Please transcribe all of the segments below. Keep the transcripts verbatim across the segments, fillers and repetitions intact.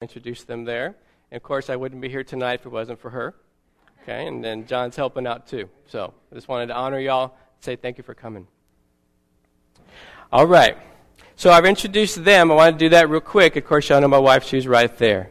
Introduce them there. And of course, I wouldn't be here tonight if it wasn't for her. Okay, and then John's helping out too. So I just wanted to honor y'all, say thank you for coming. All right. So I've introduced them. I want to do that real quick. Of course, y'all know my wife. She's right there.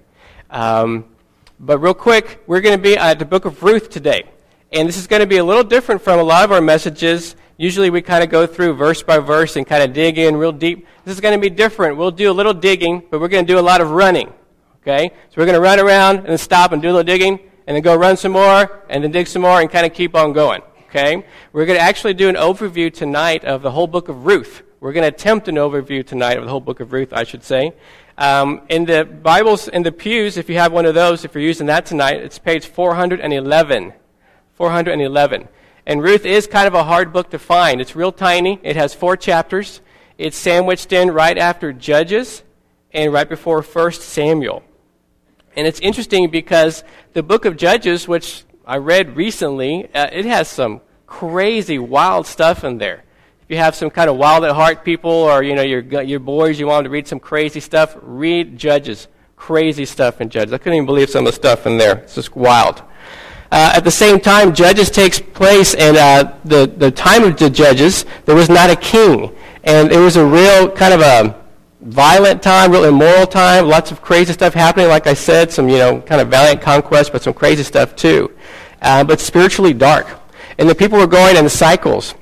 Um, but real quick, we're going to be at the book of Ruth today. And this is going to be a little different from a lot of our messages. Usually we kind of go through verse by verse and kind of dig in real deep. This is going to be different. We'll do a little digging, but we're going to do a lot of running. Okay? So we're going to run around and then stop and do a little digging, and then go run some more, and then dig some more, and kind of keep on going. Okay? We're going to actually do an overview tonight of the whole book of Ruth. We're going to attempt an overview tonight of the whole book of Ruth, I should say. Um, in the Bibles, in the pews, if you have one of those, if you're using that tonight, it's page four hundred eleven. four hundred eleven. And Ruth is kind of a hard book to find. It's real tiny. It has four chapters. It's sandwiched in right after Judges and right before First Samuel. And it's interesting because the book of Judges, which I read recently, uh, it has some crazy, wild stuff in there. If you have some kind of wild at heart people, or you know your your boys, you want them to read some crazy stuff, read Judges. Crazy stuff in Judges. I couldn't even believe some of the stuff in there. It's just wild. Uh, at the same time, Judges takes place, and uh, the the time of the Judges, there was not a king, and it was a real kind of a violent time, real immoral time, lots of crazy stuff happening. Like I said, some, you know, kind of valiant conquest, but some crazy stuff too. Uh, but spiritually dark. And the people were going in cycles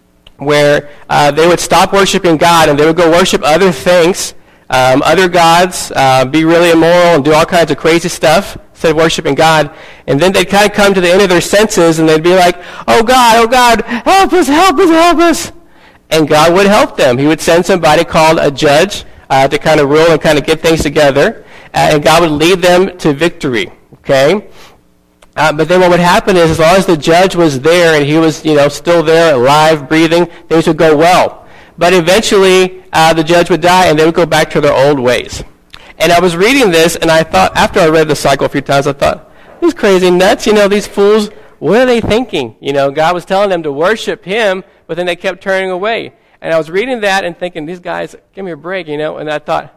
where uh, they would stop worshiping God and they would go worship other things, um, other gods, uh, be really immoral and do all kinds of crazy stuff instead of worshiping God. And then they'd kind of come to the end of their senses and they'd be like, oh God, oh God, help us, help us, help us. And God would help them. He would send somebody called a judge Uh, to kind of rule and kind of get things together, uh, and God would lead them to victory, okay? Uh, but then what would happen is, as long as the judge was there and he was, you know, still there, alive, breathing, things would go well. But eventually, uh, the judge would die, and they would go back to their old ways. And I was reading this, and I thought, after I read the cycle a few times, I thought, these crazy nuts, you know, these fools, what are they thinking? You know, God was telling them to worship him, but then they kept turning away. And I was reading that and thinking, these guys, give me a break, you know. And I thought,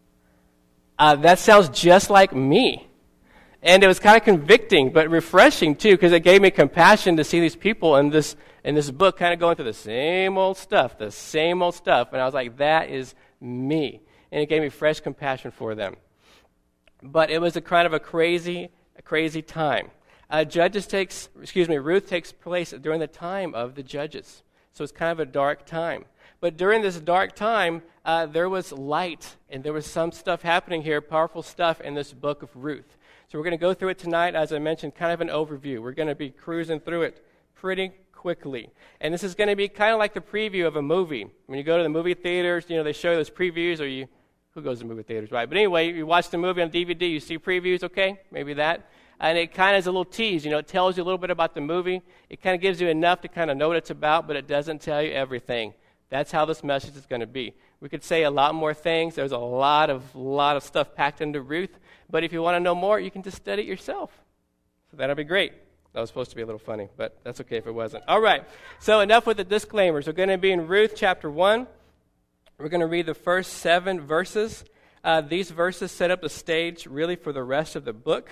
uh, that sounds just like me. And it was kind of convicting, but refreshing too, because it gave me compassion to see these people in this in this book kind of going through the same old stuff, the same old stuff. And I was like, that is me. And it gave me fresh compassion for them. But it was a kind of a crazy, a crazy time. Uh, Judges takes, excuse me, Ruth takes place during the time of the Judges. So it's kind of a dark time. But during this dark time, uh, there was light, and there was some stuff happening here, powerful stuff in this book of Ruth. So we're going to go through it tonight, as I mentioned, kind of an overview. We're going to be cruising through it pretty quickly. And this is going to be kind of like the preview of a movie. When you go to the movie theaters, you know, they show those previews, or you, who goes to movie theaters, right? But anyway, you watch the movie on D V D, you see previews, okay? Maybe that. And it kind of is a little tease, you know, it tells you a little bit about the movie. It kind of gives you enough to kind of know what it's about, but it doesn't tell you everything. That's how this message is going to be. We could say a lot more things. There's a lot of lot of stuff packed into Ruth. But if you want to know more, you can just study it yourself. So that'll be great. That was supposed to be a little funny, but that's okay if it wasn't. All right. So enough with the disclaimers. We're going to be in Ruth chapter one. We're going to read the first seven verses. Uh, these verses set up the stage really for the rest of the book.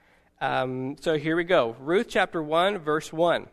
Um, so here we go. Ruth chapter one, verse one.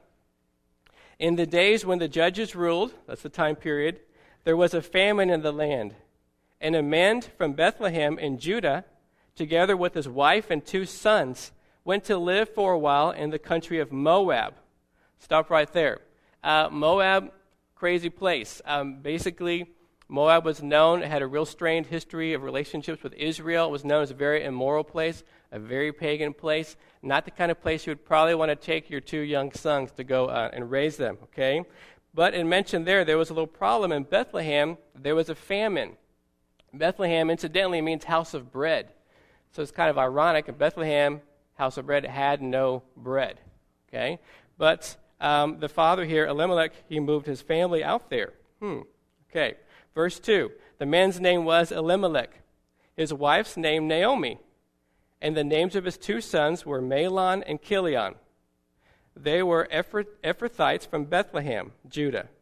In the days when the judges ruled, that's the time period, there was a famine in the land. And a man from Bethlehem in Judah, together with his wife and two sons, went to live for a while in the country of Moab. Stop right there. Uh, Moab, crazy place. Um, basically, Moab was known, it had a real strained history of relationships with Israel. It was known as a very immoral place, a very pagan place, not the kind of place you would probably want to take your two young sons to go uh, and raise them, okay? But it mentioned there, there was a little problem. In Bethlehem, there was a famine. Bethlehem, incidentally, means house of bread. So it's kind of ironic. In Bethlehem, house of bread had no bread, okay? But um, the father here, Elimelech, he moved his family out there. Hmm, okay. Verse two, the man's name was Elimelech, his wife's name Naomi, and the names of his two sons were Mahlon and Chilion. They were Ephrathites from Bethlehem, Judah.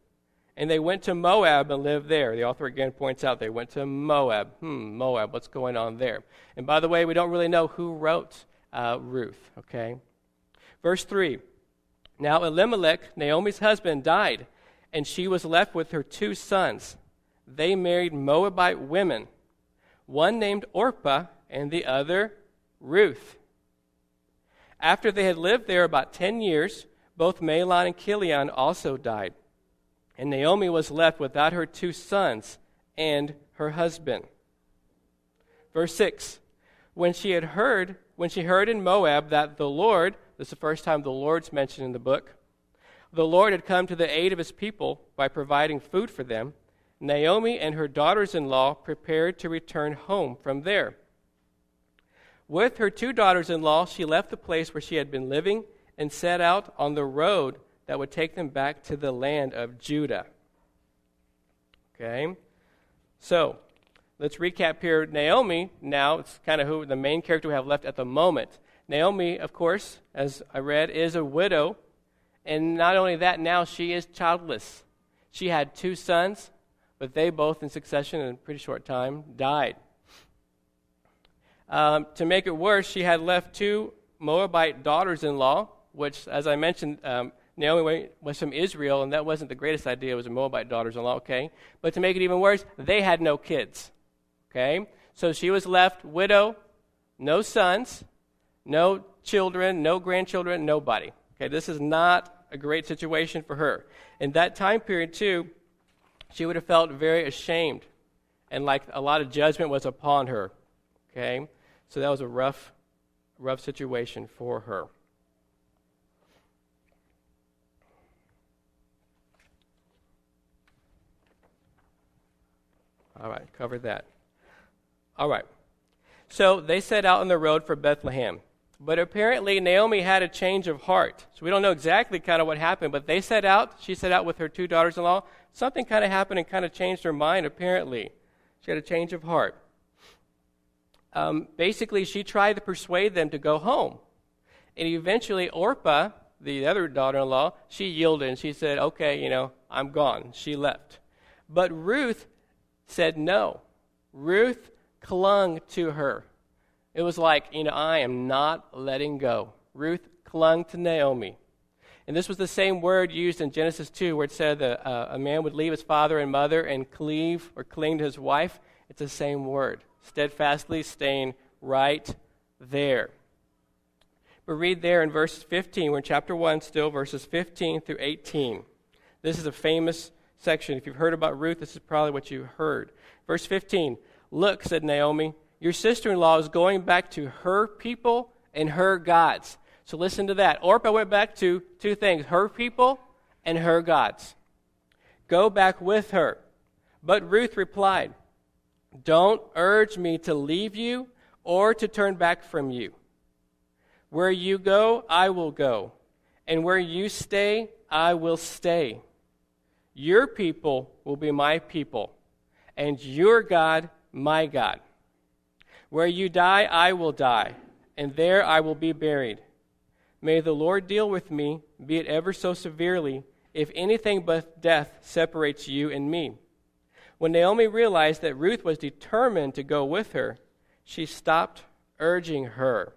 And they went to Moab and lived there. The author again points out they went to Moab. Hmm, Moab, what's going on there? And by the way, we don't really know who wrote uh, Ruth, okay? Verse three, now Elimelech, Naomi's husband, died, and she was left with her two sons. They married Moabite women, one named Orpah and the other Ruth. After they had lived there about ten years, both Mahlon and Chilion also died. And Naomi was left without her two sons and her husband. Verse six, when she had heard, when she heard in Moab that the Lord, this is the first time the Lord's mentioned in the book, the Lord had come to the aid of his people by providing food for them, Naomi and her daughters-in-law prepared to return home from there. With her two daughters-in-law, she left the place where she had been living and set out on the road that would take them back to the land of Judah. Okay? So, let's recap here. Naomi, now, it's kind of who the main character we have left at the moment. Naomi, of course, as I read, is a widow. And not only that, now she is childless. She had two sons, but they both in succession in a pretty short time died. Um, to make it worse, she had left two Moabite daughters-in-law, which, as I mentioned, um, Naomi was from Israel, and that wasn't the greatest idea. It was a Moabite daughters-in-law, okay? But to make it even worse, they had no kids, okay? So she was left widow, no sons, no children, no grandchildren, nobody. Okay, this is not a great situation for her. In that time period, too, she would have felt very ashamed, and like a lot of judgment was upon her, okay? So that was a rough, rough situation for her. All right, covered that. All right. So they set out on the road for Bethlehem. But apparently Naomi had a change of heart. So we don't know exactly kind of what happened, but they set out. She set out with her two daughters-in-law. Something kind of happened and kind of changed her mind, apparently. She had a change of heart. Um, basically, she tried to persuade them to go home. And eventually Orpah, the other daughter-in-law, she yielded and she said, okay, you know, I'm gone. She left. But Ruth said no. Ruth clung to her. It was like, you know, I am not letting go. Ruth clung to Naomi. And this was the same word used in Genesis two where it said that uh, a man would leave his father and mother and cleave or cling to his wife. It's the same word. Steadfastly staying right there. But read there in verse fifteen. We're in chapter one still, verses fifteen through eighteen. This is a famous section. If you've heard about Ruth, this is probably what you heard. Verse fifteen, look, said Naomi, your sister-in-law is going back to her people and her gods. So listen to that. Orpah went back to two things, her people and her gods. Go back with her. But Ruth replied, don't urge me to leave you or to turn back from you. Where you go, I will go, and where you stay, I will stay. Your people will be my people, and your God, my God. Where you die, I will die, and there I will be buried. May the Lord deal with me, be it ever so severely, if anything but death separates you and me. When Naomi realized that Ruth was determined to go with her, she stopped urging her.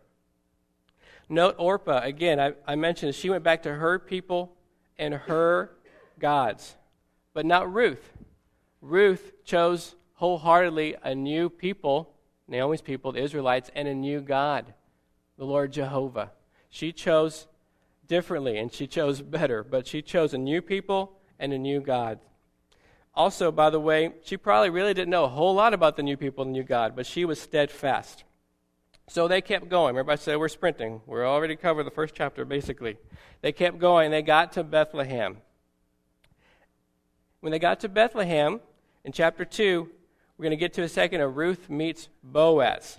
Note Orpah, again, I, I mentioned she went back to her people and her gods, but not Ruth. Ruth chose wholeheartedly a new people, Naomi's people, the Israelites, and a new God, the Lord Jehovah. She chose differently, and she chose better, but she chose a new people and a new God. Also, by the way, she probably really didn't know a whole lot about the new people and the new God, but she was steadfast. So they kept going. Everybody said, we're sprinting. We're already covered the first chapter, basically. They kept going. They got to Bethlehem. When they got to Bethlehem, in chapter two, we're going to get to a second of Ruth meets Boaz.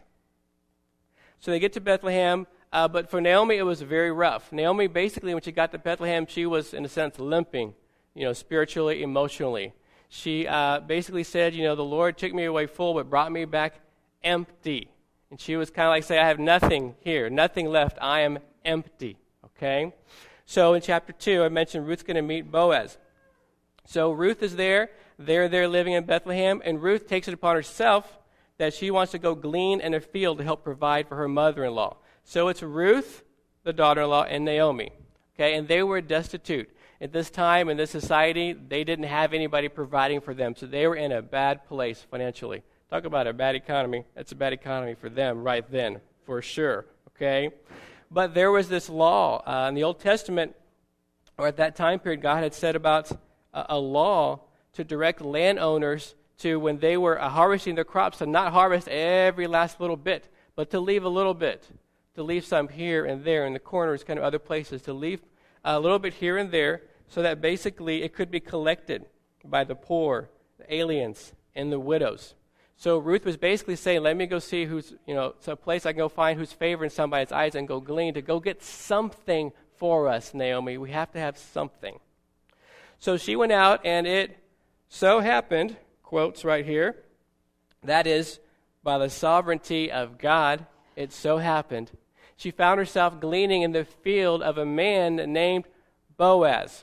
So they get to Bethlehem, uh, but for Naomi, it was very rough. Naomi, basically, when she got to Bethlehem, she was, in a sense, limping, you know, spiritually, emotionally. She uh, basically said, you know, the Lord took me away full, but brought me back empty. And she was kind of like saying, I have nothing here, nothing left. I am empty, okay? So in chapter two, I mentioned Ruth's going to meet Boaz. So Ruth is there. They're there living in Bethlehem, and Ruth takes it upon herself that she wants to go glean in a field to help provide for her mother-in-law. So it's Ruth, the daughter-in-law, and Naomi. Okay, and they were destitute. At this time, in this society, they didn't have anybody providing for them, so they were in a bad place financially. Talk about a bad economy. That's a bad economy for them right then, for sure. Okay, but there was this law uh, in the Old Testament, or at that time period, God had said about a, a law to direct landowners to, when they were uh, harvesting their crops, to not harvest every last little bit, but to leave a little bit, to leave some here and there in the corners, kind of other places, to leave a little bit here and there, so that basically it could be collected by the poor, the aliens, and the widows. So Ruth was basically saying, let me go see who's, you know, some place I can go find who's favoring somebody's eyes and go glean, to go get something for us, Naomi. We have to have something. So she went out, and it so happened, quotes right here, that is, by the sovereignty of God, it so happened, she found herself gleaning in the field of a man named Boaz.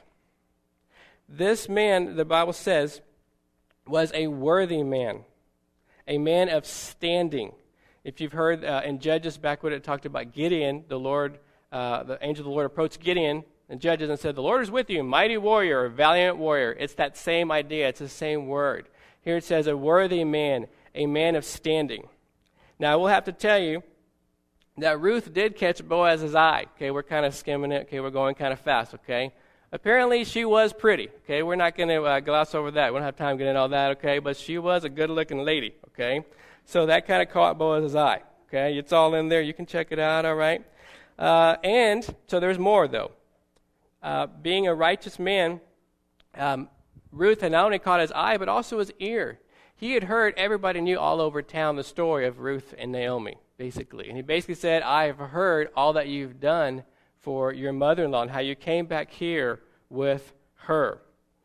This man, the Bible says, was a worthy man, a man of standing. If you've heard uh, in Judges, back when it talked about Gideon, the Lord, uh, the angel of the Lord approached Gideon in Judges and said, "The Lord is with you, mighty warrior, valiant warrior." It's that same idea. It's the same word. Here it says, a worthy man, a man of standing. Now, I will have to tell you that Ruth did catch Boaz's eye. Okay, we're kind of skimming it. Okay, we're going kind of fast. Okay, apparently she was pretty. Okay, we're not going to uh, gloss over that. We don't have time to get into all that. Okay, but she was a good-looking lady. Okay, so that kind of caught Boaz's eye. Okay, it's all in there. You can check it out. All right, uh, and so there's more though. Uh, being a righteous man, um, Ruth had not only caught his eye but also his ear. He had heard, everybody knew all over town the story of Ruth and Naomi, basically. And he basically said, I have heard all that you've done for your mother-in-law and how you came back here with her.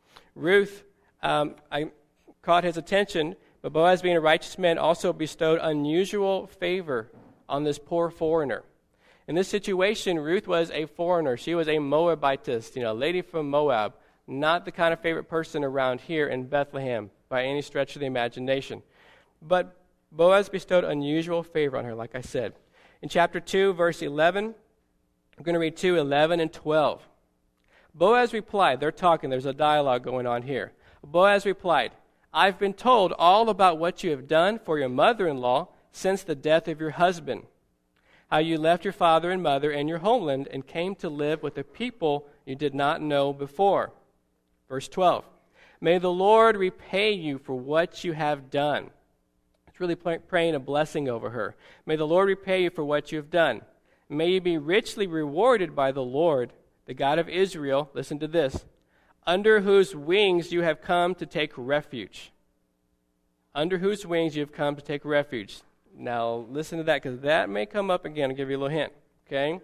Ruth um, I caught his attention, but Boaz, being a righteous man, also bestowed unusual favor on this poor foreigner. In this situation, Ruth was a foreigner. She was a Moabitess, you know, a lady from Moab, not the kind of favorite person around here in Bethlehem by any stretch of the imagination. But Boaz bestowed unusual favor on her, like I said. In chapter two, verse eleven, I'm going to read two, eleven, and twelve. Boaz replied, they're talking, there's a dialogue going on here. Boaz replied, I've been told all about what you have done for your mother-in-law since the death of your husband, how you left your father and mother and your homeland and came to live with a people you did not know before. Verse twelve, may the Lord repay you for what you have done. It's really praying a blessing over her. May the Lord repay you for what you have done. May you be richly rewarded by the Lord, the God of Israel, listen to this, under whose wings you have come to take refuge. Under whose wings you have come to take refuge. Now, listen to that, because that may come up again. I'll give you a little hint, okay?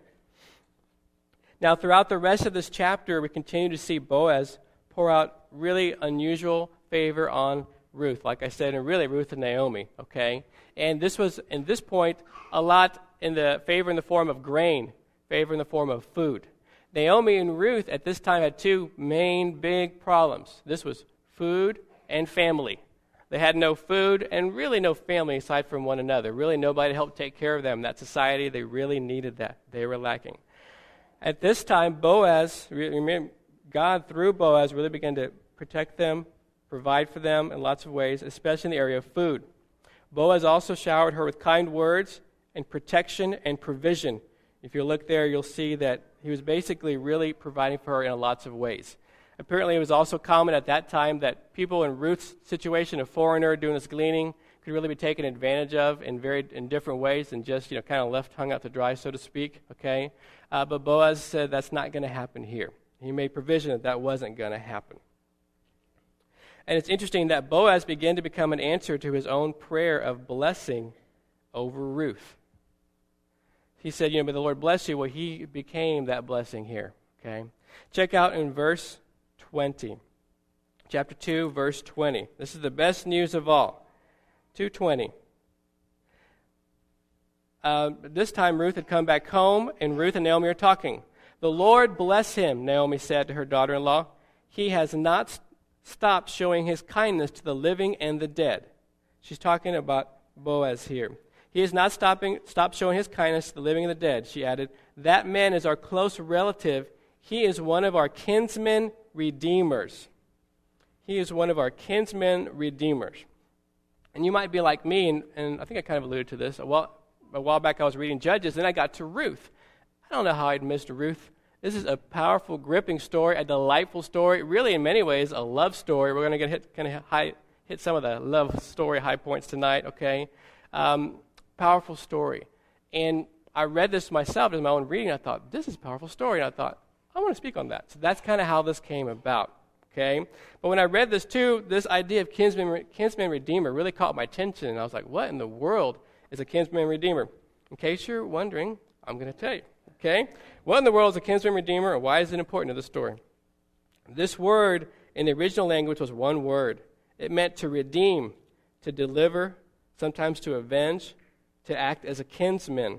Now, throughout the rest of this chapter, we continue to see Boaz pour out really unusual favor on Ruth, like I said, and really Ruth and Naomi, okay? And this was, in this point, a lot in the favor in the form of grain, favor in the form of food. Naomi and Ruth at this time had two main big problems. This was food and family. They had no food and really no family aside from one another. Really nobody to help take care of them. That society, they really needed that. They were lacking. At this time, Boaz, God through Boaz really began to protect them, provide for them in lots of ways, especially in the area of food. Boaz also showered her with kind words and protection and provision. If you look there, you'll see that he was basically really providing for her in lots of ways. Apparently, it was also common at that time that people in Ruth's situation, a foreigner doing this gleaning, could really be taken advantage of in very in different ways and just, you know, kind of left hung out to dry, so to speak, okay? Uh, but Boaz said that's not going to happen here. He made provision that that wasn't going to happen. And it's interesting that Boaz began to become an answer to his own prayer of blessing over Ruth. He said, you know, may the Lord bless you. Well, he became that blessing here, okay? Check out in verse twenty. Chapter two, verse twenty. This is the best news of all. two twenty. Uh, this time Ruth had come back home, and Ruth and Naomi are talking. The Lord bless him, Naomi said to her daughter-in-law. He has not stopped showing his kindness to the living and the dead. She's talking about Boaz here. He is not stopping, stopped showing his kindness to the living and the dead. She added, that man is our close relative. He is one of our kinsmen redeemers. He is one of our kinsmen redeemers. And you might be like me, and, and I think I kind of alluded to this. A while, a while back I was reading Judges, then I got to Ruth. I don't know how I'd missed Ruth. This is a powerful, gripping story, a delightful story, really in many ways a love story. We're going to get hit, kind of high, hit some of the love story high points tonight, okay? Um, powerful story. And I read this myself in my own reading. I thought, this is a powerful story. And I thought, I want to speak on that. So that's kind of how this came about, okay? But when I read this too, this idea of kinsman, kinsman redeemer really caught my attention. And I was like, what in the world is a kinsman redeemer? In case you're wondering, I'm going to tell you, okay? What in the world is a kinsman redeemer, and why is it important to the story? This word in the original language was one word. It meant to redeem, to deliver, sometimes to avenge, to act as a kinsman.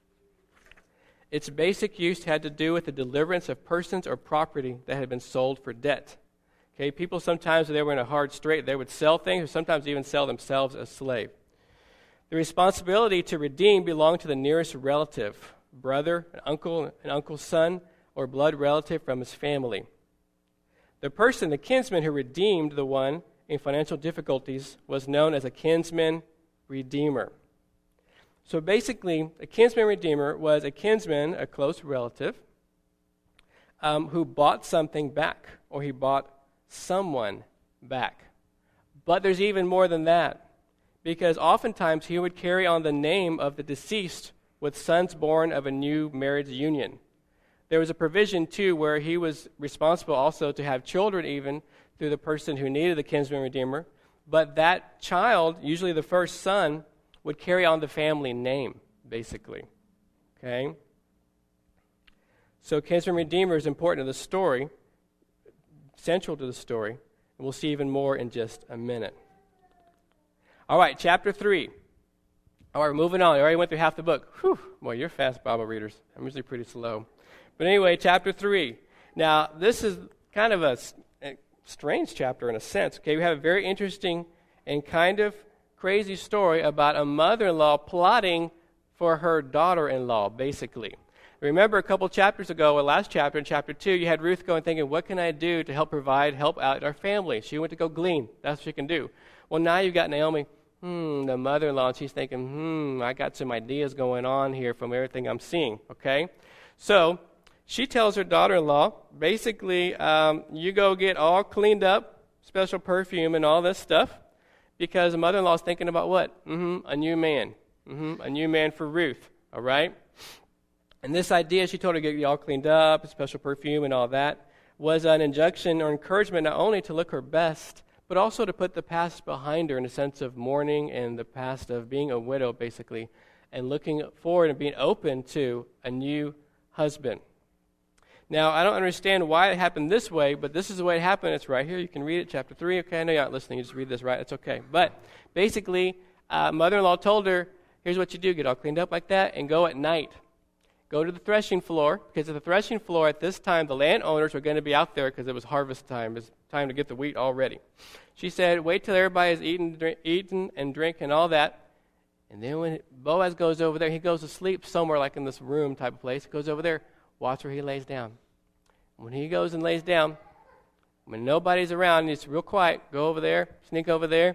Its basic use had to do with the deliverance of persons or property that had been sold for debt. Okay, people sometimes, when they were in a hard strait, they would sell things, or sometimes even sell themselves as slave. The responsibility to redeem belonged to the nearest relative, brother, an uncle, an uncle's son, or blood relative from his family. The person, the kinsman who redeemed the one in financial difficulties, was known as a kinsman redeemer. So basically, a kinsman redeemer was a kinsman, a close relative, um, who bought something back, or he bought someone back. But there's even more than that, because oftentimes he would carry on the name of the deceased with sons born of a new marriage union. There was a provision, too, where he was responsible also to have children even through the person who needed the kinsman redeemer, but that child, usually the first son, would carry on the family name, basically. Okay? So kinsman redeemer is important to the story, central to the story, and we'll see even more in just a minute. All right, chapter three. All right, moving on. I already went through half the book. Whew, boy, you're fast Bible readers. I'm usually pretty slow. But anyway, chapter three. Now, this is kind of a, a strange chapter in a sense. Okay, we have a very interesting and kind of crazy story about a mother-in-law plotting for her daughter-in-law, basically. Remember a couple chapters ago, well, last chapter, in chapter two, you had Ruth going thinking, what can I do to help provide, help out our family? She went to go glean. That's what she can do. Well, now you've got Naomi, hmm, the mother-in-law, and she's thinking, hmm, I got some ideas going on here from everything I'm seeing, okay? So she tells her daughter-in-law, basically, um, you go get all cleaned up, special perfume and all this stuff, because the mother-in-law is thinking about what? Mm-hmm, a new man. Mm-hmm, a new man for Ruth, all right? And this idea, she told her to get all cleaned up, special perfume and all that, was an injunction or encouragement not only to look her best, but also to put the past behind her in a sense of mourning and the past of being a widow, basically, and looking forward and being open to a new husband. Now, I don't understand why it happened this way, but this is the way it happened. It's right here. You can read it, chapter three. Okay, I know you're not listening. You just read this, right? It's okay. But basically, uh, mother-in-law told her, here's what you do. Get all cleaned up like that and go at night. Go to the threshing floor, because at the threshing floor at this time, the landowners were going to be out there because it was harvest time. It was time to get the wheat all ready. She said, wait till everybody is eating, drink, eating and drinking and all that. And then when Boaz goes over there, he goes to sleep somewhere like in this room type of place. He goes over there. Watch where he lays down. When he goes and lays down, when nobody's around and it's real quiet, go over there, sneak over there,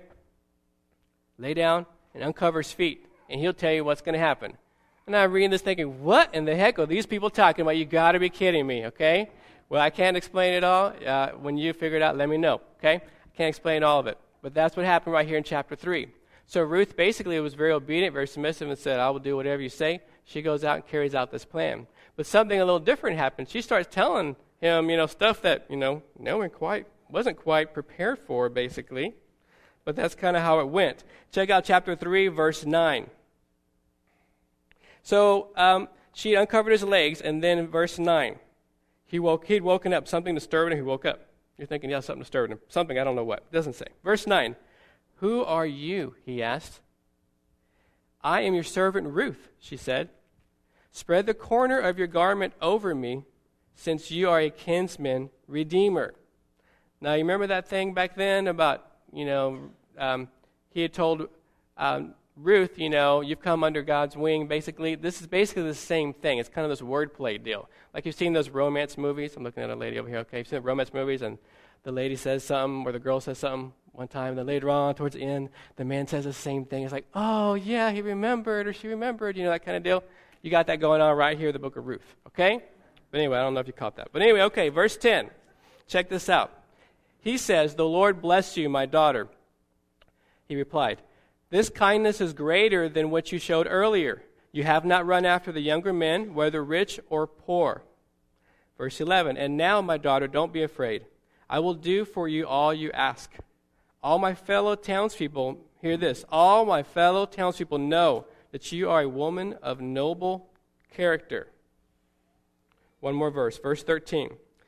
lay down, and uncover his feet. And he'll tell you what's going to happen. And I'm reading this thinking, what in the heck are these people talking about? You got to be kidding me, okay? Well, I can't explain it all. Uh, when you figure it out, let me know, okay? I can't explain all of it. But that's what happened right here in chapter three. So Ruth basically was very obedient, very submissive, and said, I will do whatever you say. She goes out and carries out this plan. But something a little different happened. She starts telling him, you know, stuff that, you know, no one quite wasn't quite prepared for, basically. But that's kind of how it went. Check out chapter three, verse nine. So um, she uncovered his legs, and then in verse nine, he woke, he'd woken up. Something disturbed him. He woke up. You're thinking, yeah, something disturbed him. Something, I don't know what. It doesn't say. Verse nine, who are you, he asked. I am your servant Ruth, she said. Spread the corner of your garment over me, since you are a kinsman redeemer. Now, you remember that thing back then about, you know, um, he had told um, Ruth, you know, you've come under God's wing. Basically, this is basically the same thing. It's kind of this wordplay deal. Like you've seen those romance movies. I'm looking at a lady over here. Okay, you've seen romance movies, and the lady says something, or the girl says something one time, and then later on, towards the end, the man says the same thing. It's like, oh, yeah, he remembered, or she remembered, you know, that kind of deal. You got that going on right here in the book of Ruth, okay? But anyway, I don't know if you caught that. But anyway, okay, verse ten. Check this out. He says, the Lord bless you, my daughter. He replied, this kindness is greater than what you showed earlier. You have not run after the younger men, whether rich or poor. Verse eleven, and now, my daughter, don't be afraid. I will do for you all you ask. All my fellow townspeople, hear this, all my fellow townspeople know that you are a woman of noble character. One more verse, verse thirteen.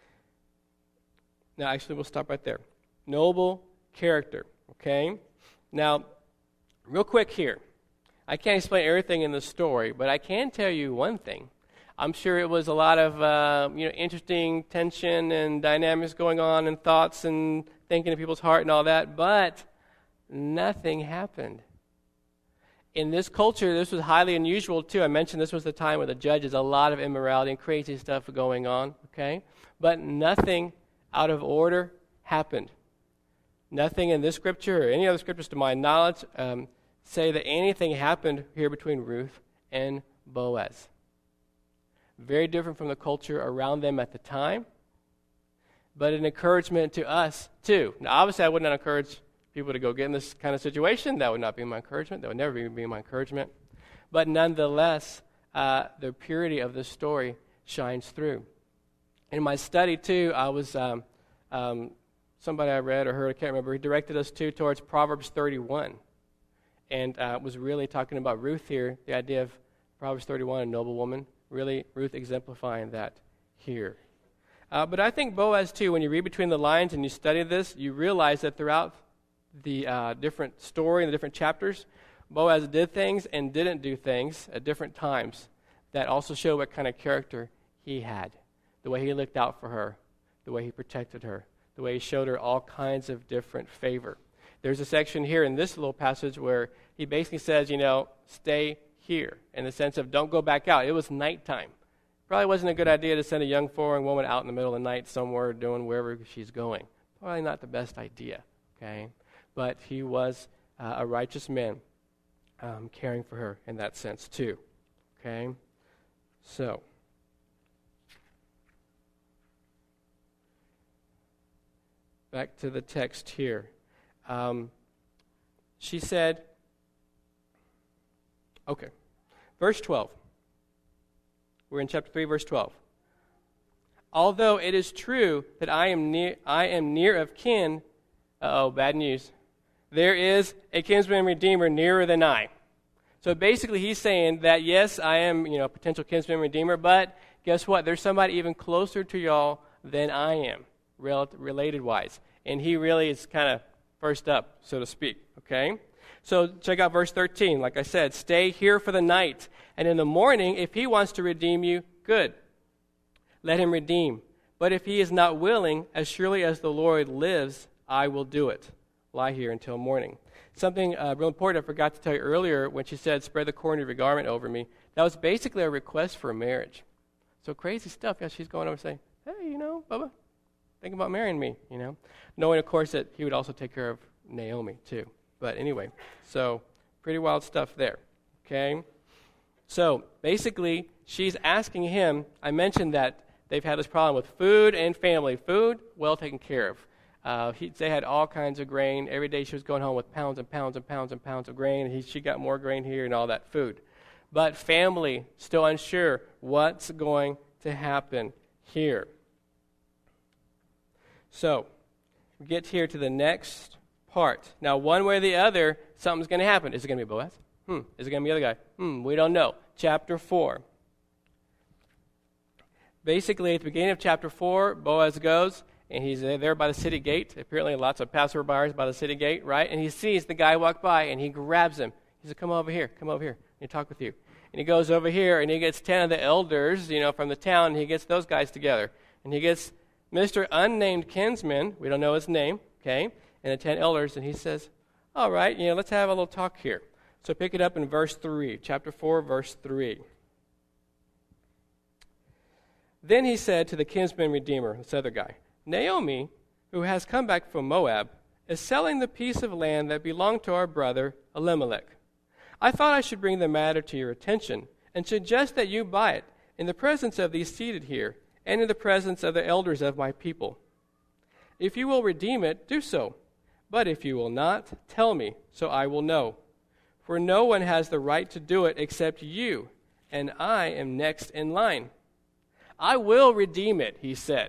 Now, actually, we'll stop right there. Noble character, okay? Now, real quick here. I can't explain everything in the story, but I can tell you one thing. I'm sure it was a lot of uh, you know interesting tension and dynamics going on and thoughts and thinking of people's heart and all that, but nothing happened. In this culture, this was highly unusual too. I mentioned this was the time where the judges, a lot of immorality and crazy stuff going on, okay? But nothing out of order happened. Nothing in this scripture or any other scriptures to my knowledge um, say that anything happened here between Ruth and Boaz. Very different from the culture around them at the time, but an encouragement to us too. Now, obviously, I would not encourage people to go get in this kind of situation. That would not be my encouragement. That would never be, be my encouragement. But nonetheless, uh, the purity of this story shines through. In my study too, I was um, um, somebody I read or heard, I can't remember. He directed us to towards Proverbs thirty-one, and uh, was really talking about Ruth here. The idea of Proverbs thirty-one, a noble woman. Really, Ruth exemplifying that here. Uh, but I think Boaz, too, when you read between the lines and you study this, you realize that throughout the uh, different story and the different chapters, Boaz did things and didn't do things at different times that also show what kind of character he had. The way he looked out for her, the way he protected her, the way he showed her all kinds of different favor. There's a section here in this little passage where he basically says, you know, stay here, in the sense of don't go back out. It was nighttime. Probably wasn't a good idea to send a young foreign woman out in the middle of the night somewhere doing wherever she's going. Probably not the best idea, okay? But he was uh, a righteous man, um, caring for her in that sense too, okay? So, back to the text here. Um, she said, okay, verse twelve. We're in chapter three, verse twelve. Although it is true that I am near, I am near of kin, uh-oh, bad news. There is a kinsman and redeemer nearer than I. So basically he's saying that, yes, I am, you know, a potential kinsman and redeemer, but guess what? There's somebody even closer to y'all than I am, rel- related-wise. And he really is kind of first up, so to speak, okay? So check out verse thirteen. Like I said, stay here for the night, and in the morning, if he wants to redeem you, good. Let him redeem. But if he is not willing, as surely as the Lord lives, I will do it. Lie here until morning. Something uh, real important I forgot to tell you earlier when she said, spread the corner of your garment over me. That was basically a request for marriage. So crazy stuff. Yeah, she's going over saying, hey, you know, Bubba, think about marrying me, you know. Knowing, of course, that he would also take care of Naomi, too. But anyway, so pretty wild stuff there, okay? So basically, she's asking him, I mentioned that they've had this problem with food and family. Food, well taken care of. Uh, he, they had all kinds of grain. Every day she was going home with pounds and pounds and pounds and pounds of grain. He, she got more grain here and all that food. But family, still unsure what's going to happen here. So, we get here to the next part. Now, one way or the other, something's going to happen. Is it going to be Boaz? Hmm. Is it going to be the other guy? Hmm. We don't know. Chapter four. Basically, at the beginning of chapter four, Boaz goes, and he's there by the city gate. Apparently, lots of passerbyers by the city gate, right? And he sees the guy walk by, and he grabs him. He says, come over here. Come over here. Let me talk with you. And he goes over here, and he gets ten of the elders, you know, from the town, and he gets those guys together. And he gets Mister Unnamed Kinsman, we don't know his name, okay, and the ten elders, and he says, all right, you know, let's have a little talk here. So pick it up in verse three, chapter four, verse three. Then he said to the kinsman redeemer, this other guy, Naomi, who has come back from Moab, is selling the piece of land that belonged to our brother Elimelech. I thought I should bring the matter to your attention and suggest that you buy it in the presence of these seated here and in the presence of the elders of my people. If you will redeem it, do so. But if you will not, tell me, so I will know. For no one has the right to do it except you, and I am next in line. I will redeem it, he said.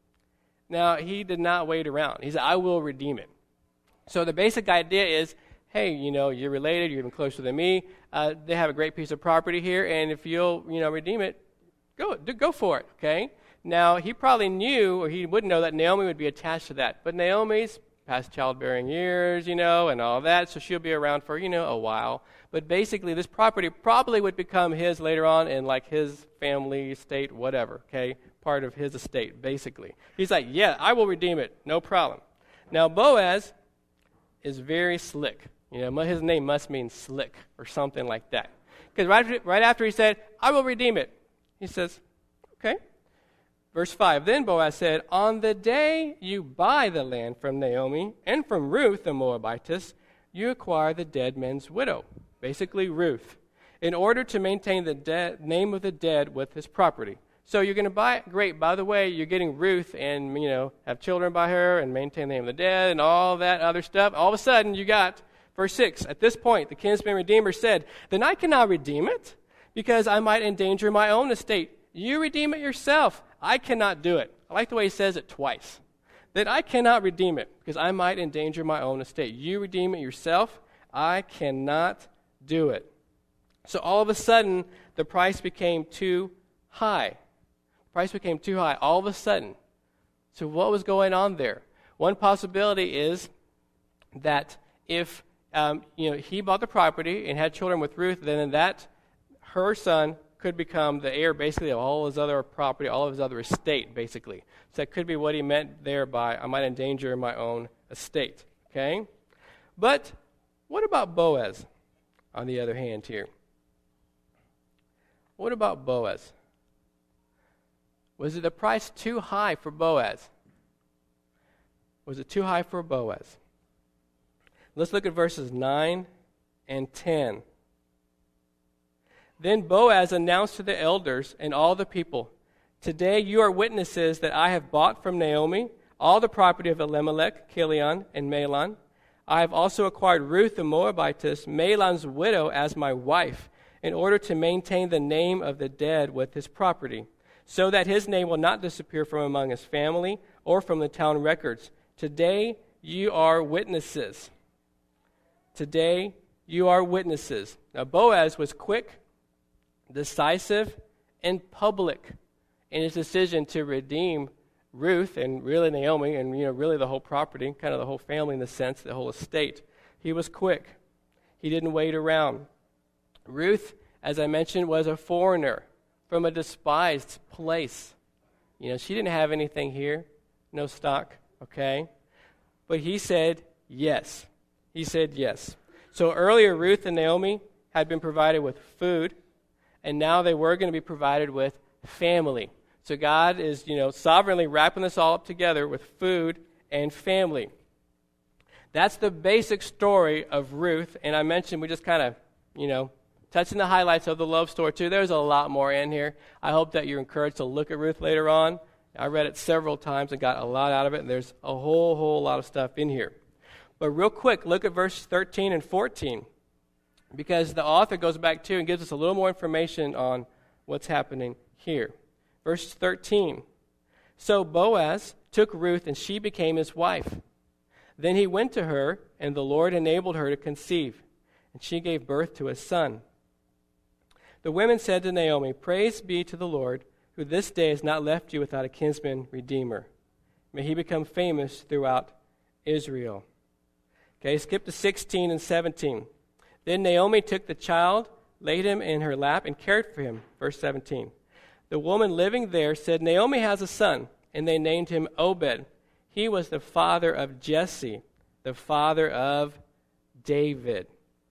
Now, he did not wait around. He said, I will redeem it. So the basic idea is, hey, you know, you're related, you're even closer than me. Uh, they have a great piece of property here, and if you'll, you know, redeem it, go, do, go for it, okay? Now, he probably knew, or he would know, that Naomi would be attached to that. But Naomi's past childbearing years, you know, and all that, so she'll be around for, you know, a while. But basically, this property probably would become his later on in, like, his family, estate, whatever, okay? Part of his estate, basically. He's like, yeah, I will redeem it, no problem. Now, Boaz is very slick. You know, his name must mean slick or something like that. Because right, right after he said, I will redeem it, he says, okay. Verse five, then Boaz said, on the day you buy the land from Naomi and from Ruth the Moabitess, you acquire the dead man's widow, basically Ruth, in order to maintain the de- name of the dead with his property. So you're going to buy it, great, by the way, you're getting Ruth and, you know, have children by her and maintain the name of the dead and all that other stuff. All of a sudden, you got, verse six, at this point, the kinsman redeemer said, then I cannot redeem it because I might endanger my own estate. You redeem it yourself. I cannot do it. I like the way he says it twice. That I cannot redeem it because I might endanger my own estate. You redeem it yourself. I cannot do it. So all of a sudden, the price became too high. The price became too high all of a sudden. So what was going on there? One possibility is that if um, you know he bought the property and had children with Ruth, then that her son could become the heir basically of all his other property, all of his other estate, basically. So that could be what he meant there by, I might endanger my own estate, okay? But what about Boaz, on the other hand here? What about Boaz? Was it the price too high for Boaz? Was it too high for Boaz? Let's look at verses nine and ten. Then Boaz announced to the elders and all the people, today you are witnesses that I have bought from Naomi all the property of Elimelech, Chilion, and Mahlon. I have also acquired Ruth the Moabitess, Mahlon's widow, as my wife, in order to maintain the name of the dead with his property, so that his name will not disappear from among his family or from the town records. Today you are witnesses. Today you are witnesses. Now Boaz was quick, decisive, and public in his decision to redeem Ruth and really Naomi and you know really the whole property, kind of the whole family in the sense, the whole estate. He was quick. He didn't wait around. Ruth, as I mentioned, was a foreigner from a despised place. You know, she didn't have anything here, no stock, okay? But he said yes. He said yes. So earlier, Ruth and Naomi had been provided with food, and now they were going to be provided with family. So God is, you know, sovereignly wrapping this all up together with food and family. That's the basic story of Ruth, and I mentioned we just kind of, you know, touching the highlights of the love story too. There's a lot more in here. I hope that you're encouraged to look at Ruth later on. I read it several times and got a lot out of it, and there's a whole, whole lot of stuff in here. But real quick, look at verse thirteen and fourteen, because the author goes back to and gives us a little more information on what's happening here. Verse thirteen, so Boaz took Ruth, and she became his wife. Then he went to her, and the Lord enabled her to conceive, and she gave birth to a son. The women said to Naomi, praise be to the Lord, who this day has not left you without a kinsman redeemer. May he become famous throughout Israel. Okay, skip to sixteen and seventeen. Then Naomi took the child, laid him in her lap, and cared for him. Verse seventeen. The woman living there said, Naomi has a son. and they named him Obed. He was the father of Jesse, the father of David.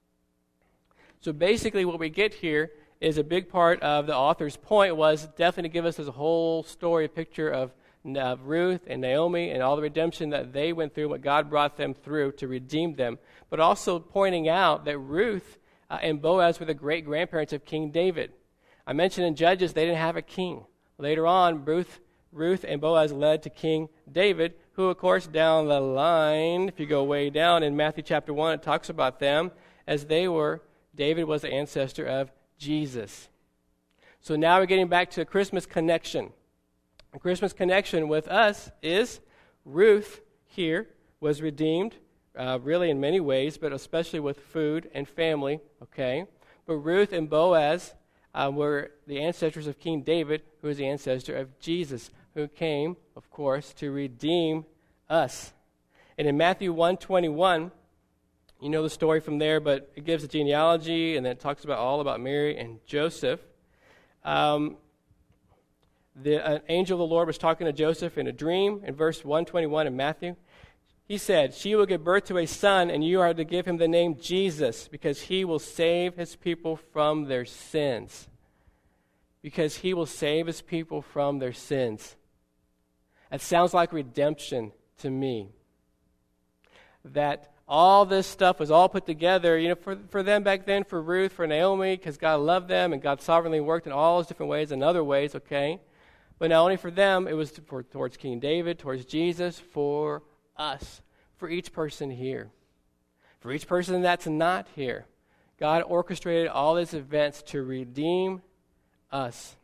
So basically what we get here is a big part of the author's point was definitely to give us this whole story, picture of, of Ruth and Naomi and all the redemption that they went through, what God brought them through to redeem them, but also pointing out that Ruth uh, and Boaz were the great-grandparents of King David. I mentioned in Judges they didn't have a king. Later on, Ruth, Ruth and Boaz led to King David, who, of course, down the line, if you go way down in Matthew chapter one, it talks about them as they were, David was the ancestor of Jesus. So now we're getting back to the Christmas connection. The Christmas connection with us is Ruth here was redeemed, uh, really in many ways, but especially with food and family, okay? But Ruth and Boaz uh, were the ancestors of King David, who was the ancestor of Jesus, who came, of course, to redeem us. And in Matthew one twenty-one, you know the story from there, but it gives a genealogy, and then it talks about all about Mary and Joseph. Um, the uh, angel of the Lord was talking to Joseph in a dream in verse one twenty-one in Matthew. He said, "She will give birth to a son, and you are to give him the name Jesus, because he will save his people from their sins." Because he will save his people from their sins. That sounds like redemption to me. That all this stuff was all put together, you know, for, for them back then, for Ruth, for Naomi, because God loved them and God sovereignly worked in all those different ways and other ways, okay? But not only for them, it was for, towards King David, towards Jesus, for us, for each person here. For each person that's not here. God orchestrated all these events to redeem us.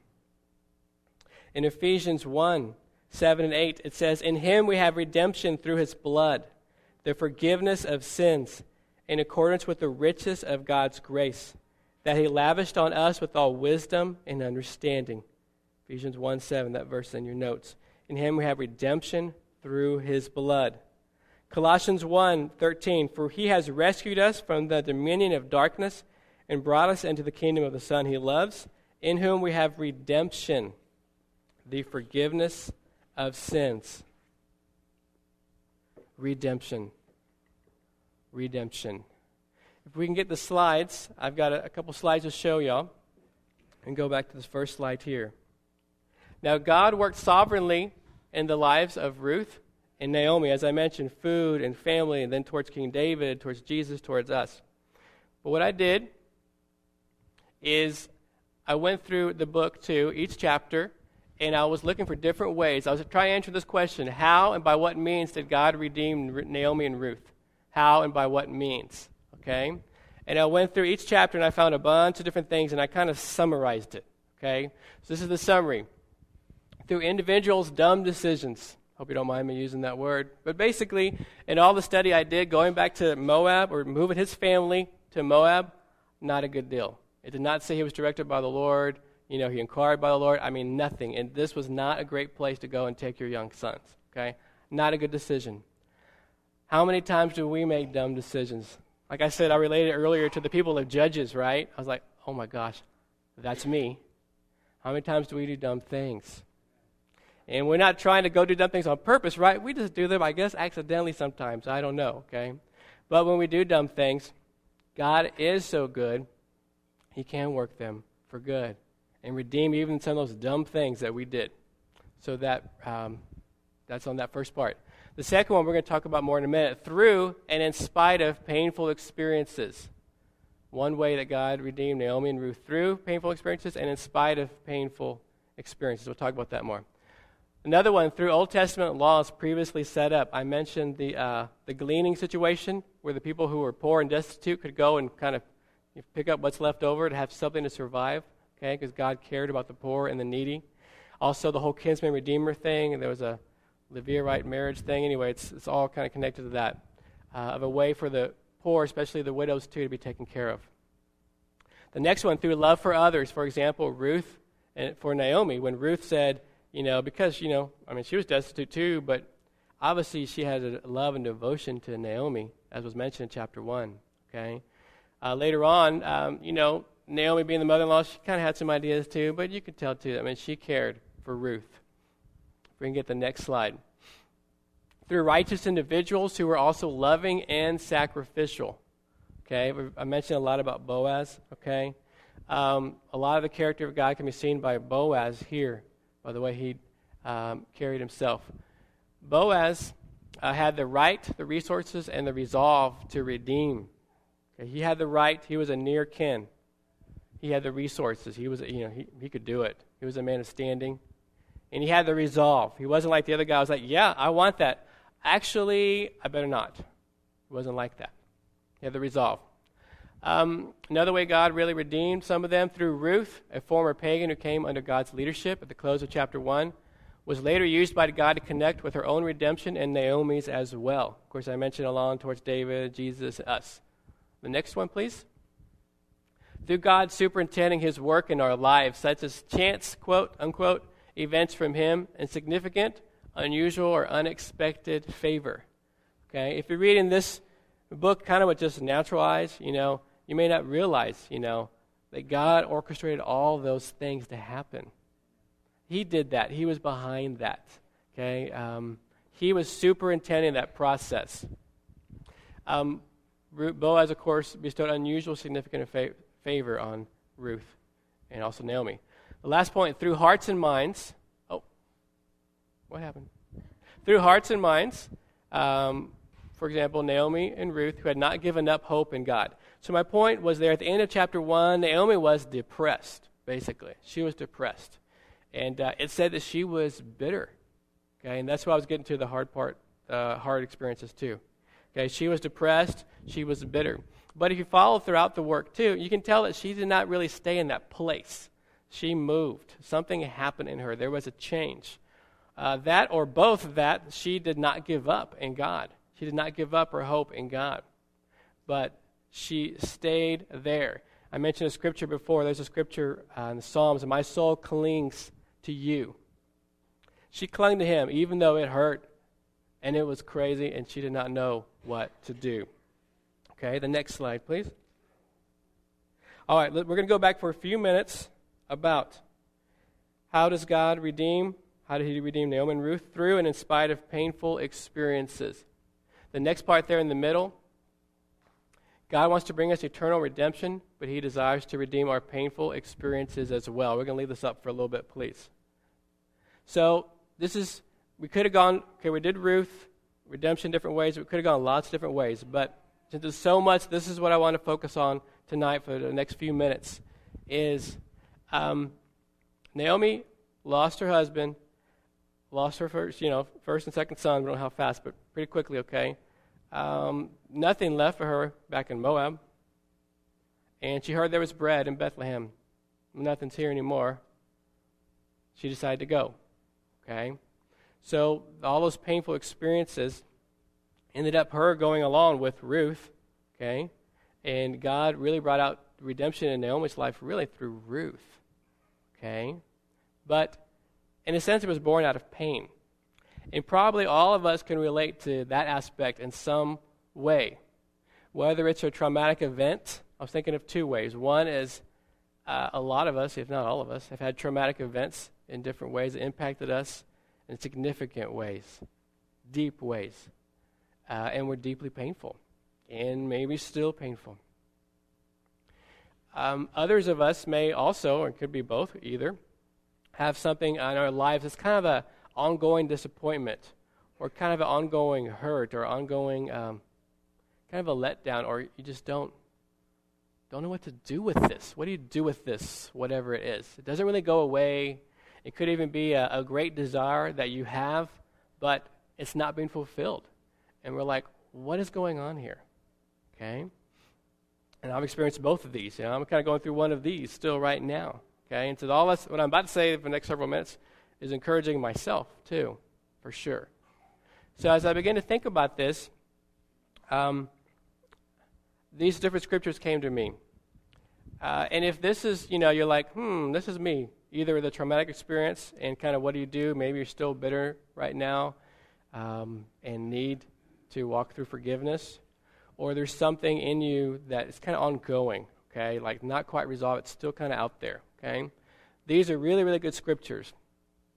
In Ephesians one, seven and eight, it says, "In him we have redemption through his blood, the forgiveness of sins, in accordance with the riches of God's grace, that he lavished on us with all wisdom and understanding." Ephesians one seven, that verse in your notes. In him we have redemption through his blood. Colossians one thirteen, "For he has rescued us from the dominion of darkness and brought us into the kingdom of the Son he loves, in whom we have redemption, the forgiveness of sins." Redemption. Redemption. If we can get the slides, I've got a, a couple slides to show y'all. And go back to this first slide here. Now, God worked sovereignly in the lives of Ruth and Naomi, as I mentioned, food and family, and then towards King David, towards Jesus, towards us. But what I did is I went through the book too, each chapter, and I was looking for different ways. I was trying to answer this question: how and by what means did God redeem Naomi and Ruth? How and by what means? Okay? And I went through each chapter and I found a bunch of different things and I kind of summarized it. Okay? So this is the summary. Through individuals' dumb decisions. Hope you don't mind me using that word. But basically, in all the study I did, going back to Moab or moving his family to Moab, not a good deal. It did not say he was directed by the Lord. You know, he inquired by the Lord. I mean, nothing. And this was not a great place to go and take your young sons. Okay? Not a good decision. How many times do we make dumb decisions? Like I said, I related earlier to the people of Judges, right? I was like, oh my gosh, that's me. How many times do we do dumb things? And we're not trying to go do dumb things on purpose, right? We just do them, I guess, accidentally sometimes. I don't know, okay? But when we do dumb things, God is so good, he can work them for good and redeem even some of those dumb things that we did. So that um, that's on that first part. The second one we're going to talk about more in a minute. Through and in spite of painful experiences. One way that God redeemed Naomi and Ruth, through painful experiences and in spite of painful experiences. We'll talk about that more. Another one, through Old Testament laws previously set up. I mentioned the uh, the gleaning situation, where the people who were poor and destitute could go and kind of pick up what's left over to have something to survive, okay, because God cared about the poor and the needy. Also, the whole kinsman redeemer thing, and there was a Levirate marriage thing. Anyway, it's it's all kind of connected to that, uh, of a way for the poor, especially the widows too, to be taken care of. The next one, through love for others. For example, Ruth and for Naomi, when Ruth said, you know, because, you know, I mean, she was destitute too, but obviously she had a love and devotion to Naomi, as was mentioned in chapter one, okay? Uh, later on, um, you know, Naomi being the mother-in-law, she kind of had some ideas too, but you could tell too, I mean, she cared for Ruth. If we can get the next slide. Through righteous individuals who were also loving and sacrificial. Okay, I mentioned a lot about Boaz, okay? Um, a lot of the character of God can be seen by Boaz here, by the way he um, carried himself. Boaz uh, had the right, the resources, and the resolve to redeem. Okay, he had the right. He was a near kin. He had the resources. He was, you know, he, he could do it. He was a man of standing. And he had the resolve. He wasn't like the other guy. I was like, yeah, I want that. Actually, I better not. He wasn't like that. He had the resolve. Um, another way God really redeemed some of them through Ruth, a former pagan who came under God's leadership at the close of chapter one, was later used by God to connect with her own redemption and Naomi's as well. Of course, I mentioned along towards David, Jesus, us. The next one, please. Through God superintending his work in our lives, such as chance, quote, unquote, events from him, and significant, unusual, or unexpected favor. Okay, if you're reading this book kind of with just natural eyes, you know, you may not realize, you know, that God orchestrated all those things to happen. He did that. He was behind that. Okay, um, he was superintending that process. Um, Boaz, of course, bestowed unusual, significant fa- favor on Ruth and also Naomi. The last point, through hearts and minds. Oh, what happened? Through hearts and minds. Um, For example, Naomi and Ruth, who had not given up hope in God. So my point was there at the end of chapter one, Naomi was depressed, basically. She was depressed. And uh, it said that she was bitter. Okay, and that's why I was getting to the hard part, uh, hard experiences too. Okay, she was depressed, she was bitter. But if you follow throughout the work too, you can tell that she did not really stay in that place. She moved. Something happened in her. There was a change. Uh, that or both of that, she did not give up in God. She did not give up her hope in God, but she stayed there. I mentioned a scripture before. There's a scripture uh, in the Psalms, my soul clings to you. She clung to him even though it hurt and it was crazy and she did not know what to do. Okay, the next slide, please. All right, we're going to go back for a few minutes about how does God redeem, how did he redeem Naomi and Ruth? Through and in spite of painful experiences. The next part there in the middle, God wants to bring us eternal redemption, but he desires to redeem our painful experiences as well. We're going to leave this up for a little bit, please. So this is, we could have gone, okay, we did Ruth, redemption different ways. We could have gone lots of different ways, but since there's so much, this is what I want to focus on tonight for the next few minutes, is um, Naomi lost her husband, lost her first, you know, first and second son. We don't know how fast, but pretty quickly, okay. Um, nothing left for her back in Moab. And she heard there was bread in Bethlehem. Nothing's here anymore. She decided to go, okay. So all those painful experiences ended up her going along with Ruth, okay. And God really brought out redemption in Naomi's life really through Ruth, okay. But in a sense, it was born out of pain. And probably all of us can relate to that aspect in some way. Whether it's a traumatic event, I was thinking of two ways. One is uh, a lot of us, if not all of us, have had traumatic events in different ways that impacted us in significant ways, deep ways. Uh, and were deeply painful, and maybe still painful. Um, others of us may also, or it could be both, either, have something in our lives that's kind of an ongoing disappointment or kind of an ongoing hurt or ongoing um, kind of a letdown, or you just don't don't know what to do with this. What do you do with this, whatever it is? It doesn't really go away. It could even be a, a great desire that you have, but it's not being fulfilled. And we're like, what is going on here? Okay? And I've experienced both of these. You know, I'm kind of going through one of these still right now. Okay, and so all this, what I'm about to say for the next several minutes is encouraging myself too, for sure. So as I begin to think about this, um, these different scriptures came to me. Uh, and if this is, you know, you're like, hmm, this is me. Either the traumatic experience and kind of what do you do? Maybe you're still bitter right now um, and need to walk through forgiveness. Or there's something in you that is kind of ongoing, okay, like not quite resolved. It's still kind of out there. Okay, these are really, really good scriptures.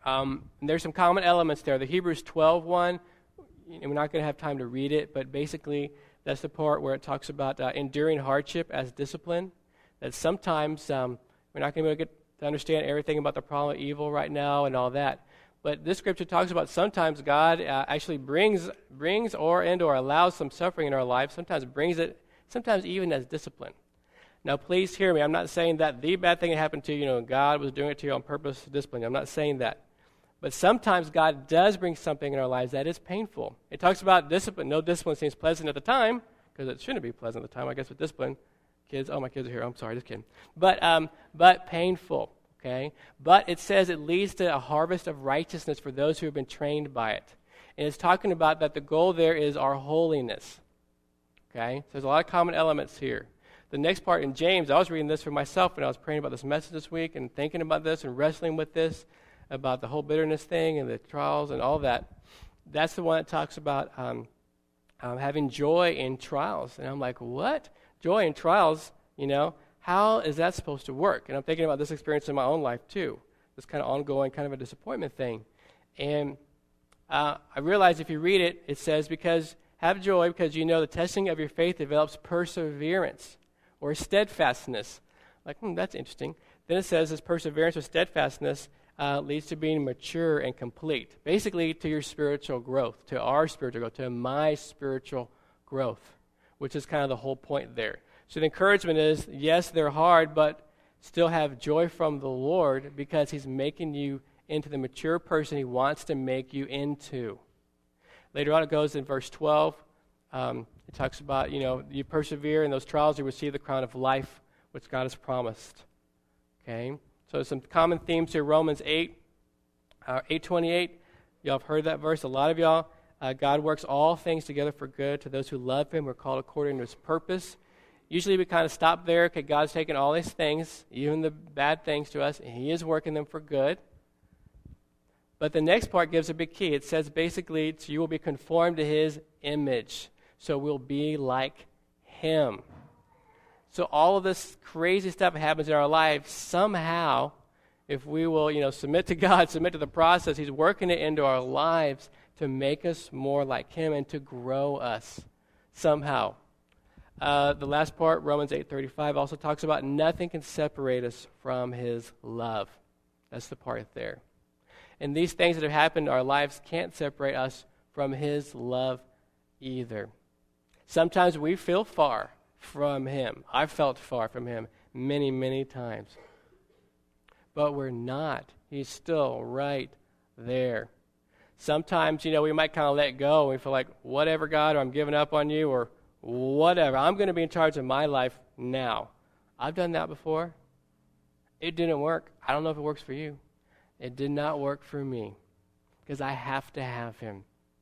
Um, and there's some common elements there. The Hebrews twelve one, you know, we're not going to have time to read it, but basically that's the part where it talks about uh, enduring hardship as discipline. That sometimes um, we're not going to be able to get to understand everything about the problem of evil right now and all that. But this scripture talks about sometimes God uh, actually brings brings or and or allows some suffering in our life, sometimes brings it, sometimes even as discipline. Now, please hear me. I'm not saying that the bad thing that happened to you, you know, God was doing it to you on purpose to discipline you. I'm not saying that. But sometimes God does bring something in our lives that is painful. It talks about discipline. No discipline seems pleasant at the time, because it shouldn't be pleasant at the time, I guess, with discipline. Kids, oh, my kids are here. I'm sorry, just kidding. But, um, but painful, okay? But it says it leads to a harvest of righteousness for those who have been trained by it. And it's talking about that the goal there is our holiness, okay? So there's a lot of common elements here. The next part in James, I was reading this for myself when I was praying about this message this week and thinking about this and wrestling with this, about the whole bitterness thing and the trials and all that. That's the one that talks about um, um, having joy in trials. And I'm like, what? Joy in trials, you know? How is that supposed to work? And I'm thinking about this experience in my own life too, this kind of ongoing kind of a disappointment thing. And uh, I realize if you read it, it says, because have joy because you know the testing of your faith develops perseverance. Or steadfastness. Like, hmm, that's interesting. Then it says this perseverance or steadfastness uh, leads to being mature and complete. Basically, to your spiritual growth, to our spiritual growth, to my spiritual growth, which is kind of the whole point there. So the encouragement is, yes, they're hard, but still have joy from the Lord because he's making you into the mature person he wants to make you into. Later on it goes in verse twelve. Um, It talks about, you know, you persevere in those trials, you receive the crown of life, which God has promised. Okay? So some common themes here. Romans eight, uh, eight twenty-eight. Y'all have heard that verse. A lot of y'all. Uh, God works all things together for good to those who love him, who are called according to his purpose. Usually we kind of stop there. Okay, God's taking all these things, even the bad things to us, and he is working them for good. But the next part gives a big key. It says basically, you will be conformed to his image. So we'll be like him. So all of this crazy stuff that happens in our life, somehow, if we will, you know, submit to God, submit to the process, he's working it into our lives to make us more like him and to grow us somehow. Uh, the last part, Romans eight thirty-five, also talks about nothing can separate us from his love. That's the part there. And these things that have happened in our lives can't separate us from his love either. Sometimes we feel far from him. I've felt far from him many, many times. But we're not. He's still right there. Sometimes, you know, we might kind of let go and we feel like, whatever, God, or I'm giving up on you, or whatever. I'm going to be in charge of my life now. I've done that before. It didn't work. I don't know if it works for you. It did not work for me because I have to have him.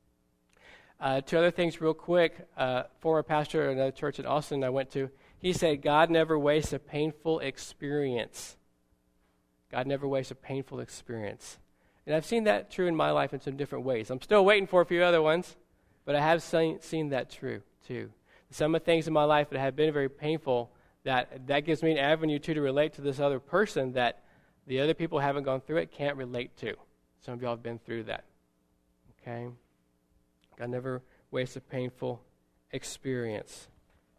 Uh, two other things real quick. Uh, former pastor at another church in Austin I went to, he said, God never wastes a painful experience. God never wastes a painful experience. And I've seen that true in my life in some different ways. I'm still waiting for a few other ones, but I have seen, seen that true too. Some of the things in my life that have been very painful, that, that gives me an avenue too to relate to this other person that the other people who haven't gone through it can't relate to. Some of y'all have been through that. Okay? God never wastes a painful experience.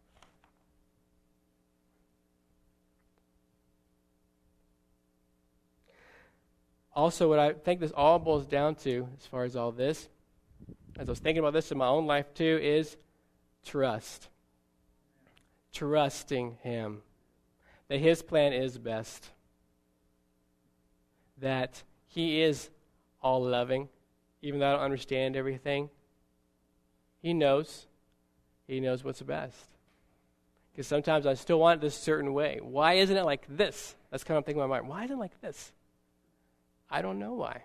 Also, what I think this all boils down to, as far as all this, as I was thinking about this in my own life too, is trust. Trusting him. That his plan is best. That he is all-loving, even though I don't understand everything. He knows. He knows what's best. Because sometimes I still want it this certain way. Why isn't it like this? That's kind of thinking in my mind. Why isn't it like this? I don't know why.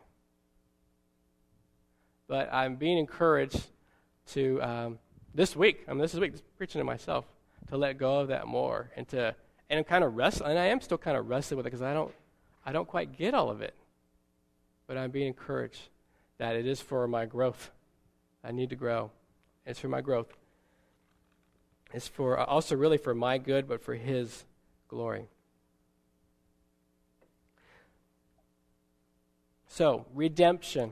But I'm being encouraged to, um, this week, I mean, this is week, just preaching to myself, to let go of that more. And to, and I'm kind of wrestling, and I am still kind of wrestling with it because I don't, I don't quite get all of it. But I'm being encouraged that it is for my growth. I need to grow. It's for my growth. It's for also really for my good, but for his glory. So, redemption.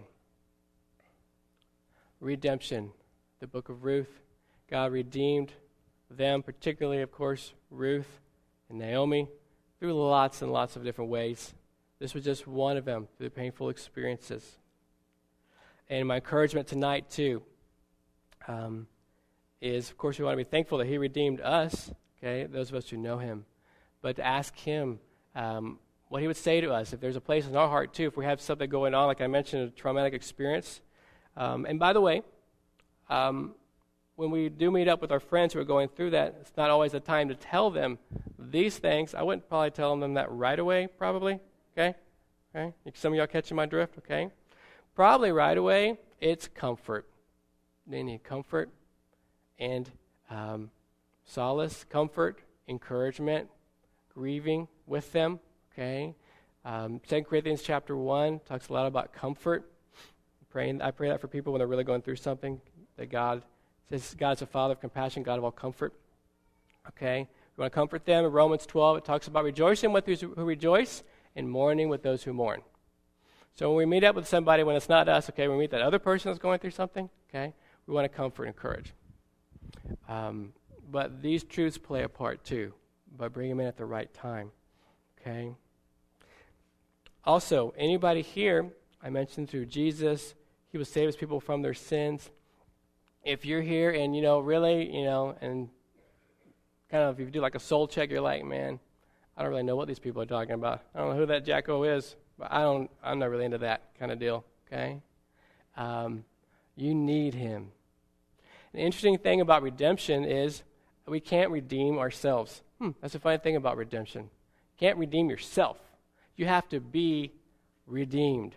Redemption. The book of Ruth. God redeemed them, particularly, of course, Ruth and Naomi, through lots and lots of different ways. This was just one of them, through painful experiences. And my encouragement tonight, too, um, is, of course, we want to be thankful that he redeemed us, okay, those of us who know him, but to ask him um, what he would say to us if there's a place in our heart, too, if we have something going on, like I mentioned, a traumatic experience. Um, and by the way, um, when we do meet up with our friends who are going through that, it's not always the time to tell them these things. I wouldn't probably tell them that right away, probably, okay? Okay? Some of y'all catching my drift, okay? Probably right away, it's comfort. They need comfort and um, solace, comfort, encouragement, grieving with them, okay? Um, Second Corinthians chapter one talks a lot about comfort. Praying, I pray that for people when they're really going through something, that God says God's a Father of compassion, God of all comfort, okay? We want to comfort them. In Romans twelve, it talks about rejoicing with those who rejoice and mourning with those who mourn. So when we meet up with somebody, when it's not us, okay, when we meet that other person that's going through something, okay, we want to comfort and encourage. Um, but these truths play a part too, by bringing them in at the right time, okay? Also, anybody here, I mentioned through Jesus, he will save his people from their sins. If you're here and, you know, really, you know, and kind of, if you do like a soul check, you're like, man, I don't really know what these people are talking about. I don't know who that Jacko is, but I don't, I'm not really into that kind of deal, okay? Um, you need him. The interesting thing about redemption is we can't redeem ourselves. Hmm, that's the funny thing about redemption. You can't redeem yourself. You have to be redeemed.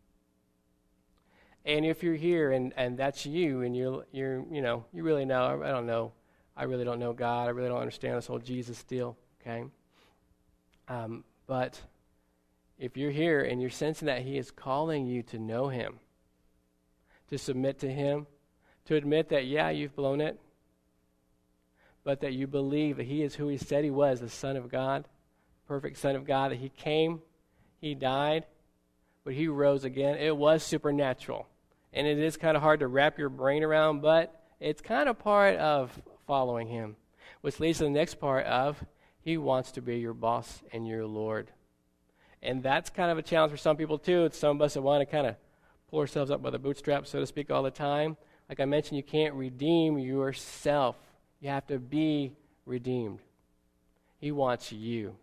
And if you're here and, and that's you and you're, you're, you know, you really know, I don't know, I really don't know God, I really don't understand this whole Jesus deal, okay? Um, but if you're here and you're sensing that he is calling you to know him, to submit to him, to admit that, yeah, you've blown it, but that you believe that he is who he said he was, the Son of God, perfect Son of God, that he came, he died, but he rose again. It was supernatural. And it is kind of hard to wrap your brain around, but it's kind of part of following him, which leads to the next part of he wants to be your boss and your Lord. And that's kind of a challenge for some people, too. It's some of us that want to kind of pull ourselves up by the bootstraps, so to speak, all the time. Like I mentioned, you can't redeem yourself. You have to be redeemed. He wants you.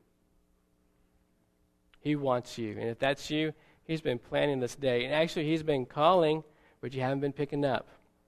He wants you. And if that's you, he's been planning this day. And actually, he's been calling, but you haven't been picking up.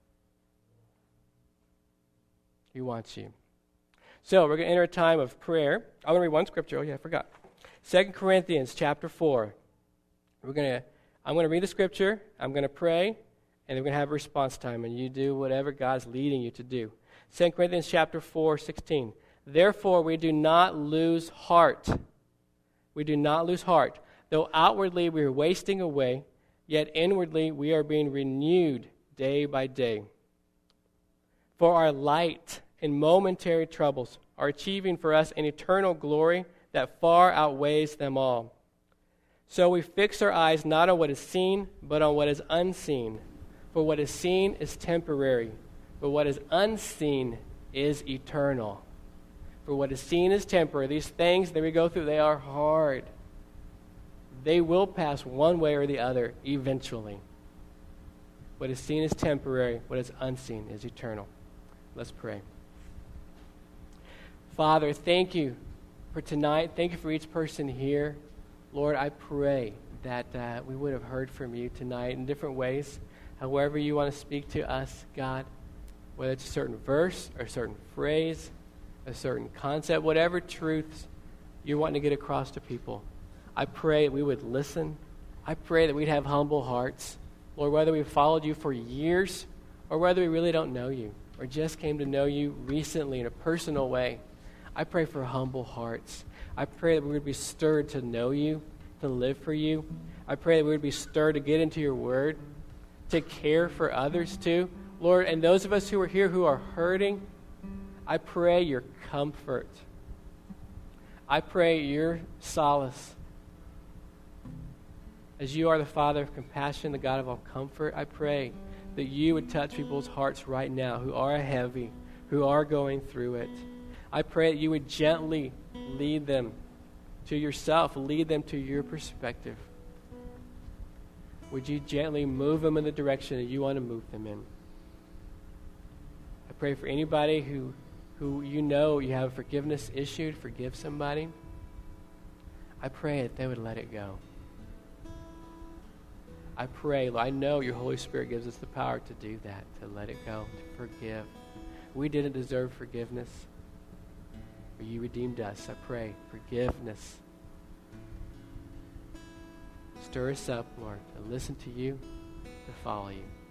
He wants you. So we're going to enter a time of prayer. I'm going to read one scripture. Oh, yeah, I forgot. Second Corinthians chapter four. We're going to, I'm going to read the scripture. I'm going to pray. And we're going to have a response time, and you do whatever God's leading you to do. Second Corinthians chapter four, sixteen. Therefore, we do not lose heart. We do not lose heart. Though outwardly we are wasting away, yet inwardly we are being renewed day by day. For our light and momentary troubles are achieving for us an eternal glory that far outweighs them all. So we fix our eyes not on what is seen, but on what is unseen. For what is seen is temporary, but what is unseen is eternal. For what is seen is temporary. These things that we go through, they are hard. They will pass one way or the other eventually. What is seen is temporary. What is unseen is eternal. Let's pray. Father, thank you for tonight. Thank you for each person here. Lord, I pray that uh, we would have heard from you tonight in different ways. However you want to speak to us, God, whether it's a certain verse or a certain phrase, a certain concept, whatever truths you're wanting to get across to people, I pray that we would listen. I pray that we'd have humble hearts. Lord, whether we've followed you for years or whether we really don't know you or just came to know you recently in a personal way, I pray for humble hearts. I pray that we would be stirred to know you, to live for you. I pray that we would be stirred to get into your word, to care for others too. Lord, and those of us who are here who are hurting, I pray your comfort. I pray your solace. As you are the Father of compassion, the God of all comfort, I pray that you would touch people's hearts right now who are heavy, who are going through it. I pray that you would gently lead them to yourself, lead them to your perspective. Would you gently move them in the direction that you want to move them in? I pray for anybody who, who you know you have forgiveness issued, forgive somebody. I pray that they would let it go. I pray, I know your Holy Spirit gives us the power to do that, to let it go, to forgive. We didn't deserve forgiveness, but you redeemed us. I pray forgiveness. Stir us up, Lord, to listen to you, to follow you.